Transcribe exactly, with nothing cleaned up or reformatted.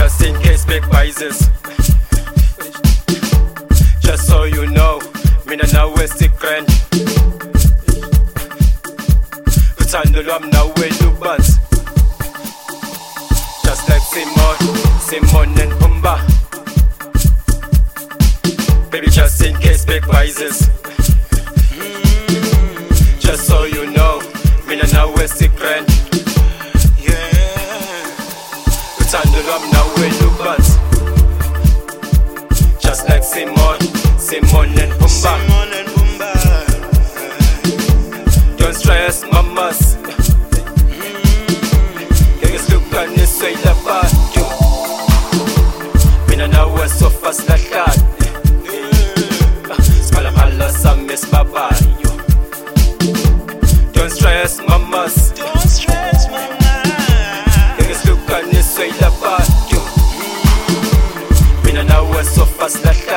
just in case big prizes. Just so you know, mina nawe sikrend. Uthando lwami nawe lubanzi. Just like Simon, Simon and Pumba. Baby, just in case big prizes. Just so you know, mina nawe sikrend. Uthando lwami nawe lubanzi. Just like Simon, Simon and Pumba. Don't stress mamas. Ngeke ilapha mina nawe so fast lahlala. Sikhala sami sibabayo. Don't stress mamas. Don't stress mama. Ngeke ilapha mina nawe so fast lahlala.